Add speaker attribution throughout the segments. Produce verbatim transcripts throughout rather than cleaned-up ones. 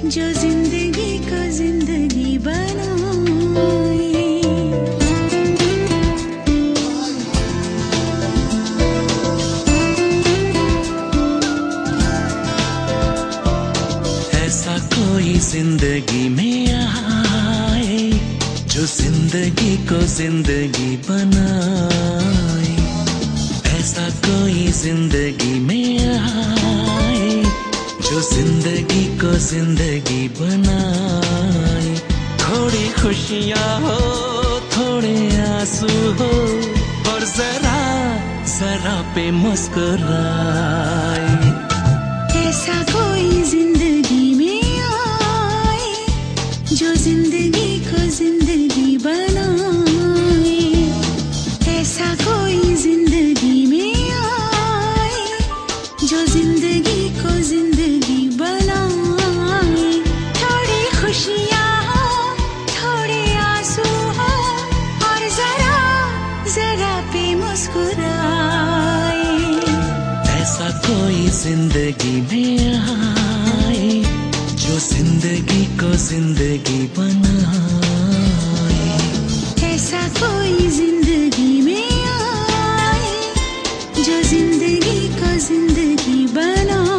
Speaker 1: जो जिंदगी को जिंदगी बनाए।
Speaker 2: ऐसा कोई जिंदगी में आए जो जिंदगी को जिंदगी बनाए। ऐसा कोई जिंदगी में आए जो जिंदगी को जिंदगी बनाए। थोड़ी खुशियाँ हो थोड़े आंसू हो और जरा जरा पे मुस्कुराए।
Speaker 1: ऐसा कोई जिंदगी में आए जो जिंदगी को जिंदगी बनाए। ऐसा कोई जिंदगी में आए जो जिंदगी को जिंदगी बनाए। थोड़ी खुशियाँ हो थोड़े आंसू हो और जरा जरा पे मुस्कुराए।
Speaker 2: ऐसा कोई जिंदगी में आए जो जिंदगी को जिंदगी बनाए।
Speaker 1: ऐसा कोई जिंदगी में आए जो जिंदगी को जिंदगी बनाए।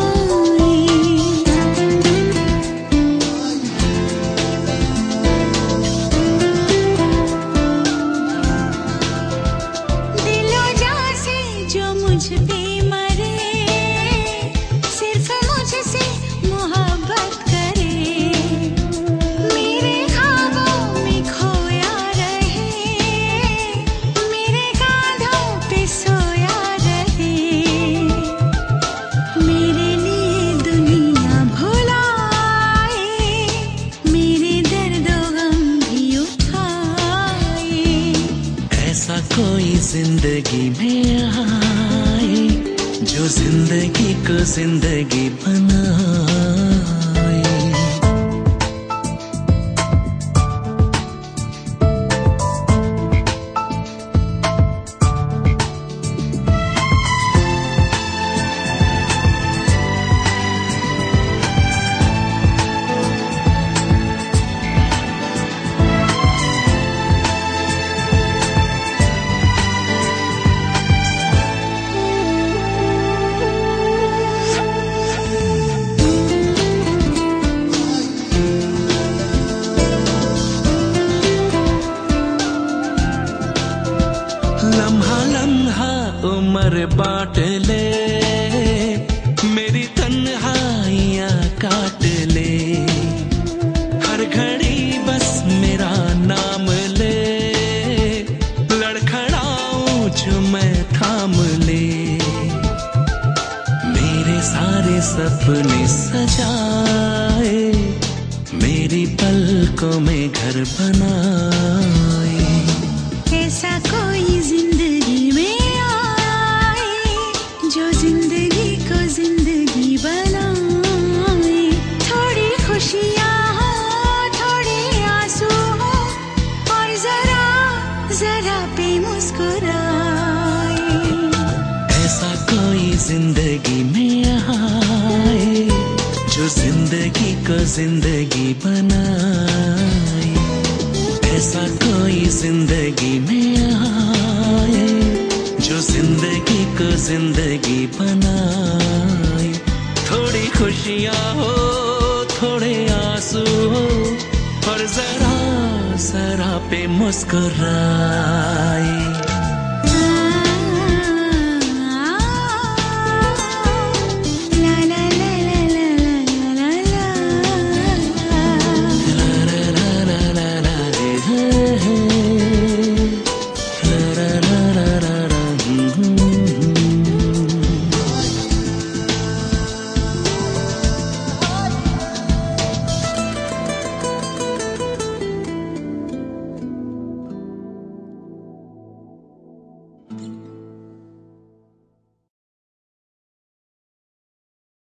Speaker 1: दिलो जान से जो मुझ पे मरे, सिर्फ मुझसे मोहब्बत करे। मेरे ख्वाबों में खोया रहे, मेरे कांधों पे सोया रहे। मेरे लिए दुनिया भुलाए, मेरे दर्द गम भी उठाए।
Speaker 2: ऐसा कोई जिंदगी में आए जो जिंदगी को जिंदगी बनाए। लम्हा लम्हा उम्र बांट ले, मेरी तन्हाइयाँ काट ले। हर घड़ी बस मेरा नाम ले, लड़खड़ाऊं जो मैं थाम ले। मेरे सारे सपने सजाए, मेरी पलकों में घर बनाए।
Speaker 1: ऐसा कोई जिंदगी में आए जो जिंदगी को जिंदगी बनाए। थोड़ी खुशियाँ हो थोड़े आंसू हो और जरा जरा पे मुस्कुराए।
Speaker 2: ऐसा कोई जिंदगी में आए जो जिंदगी को जिंदगी बनाए। ऐसा कोई जिंदगी में आए जो जिंदगी को जिंदगी बनाए। थोड़ी खुशियाँ हो थोड़े आंसू हो और जरा जरा पे मुस्कुराए।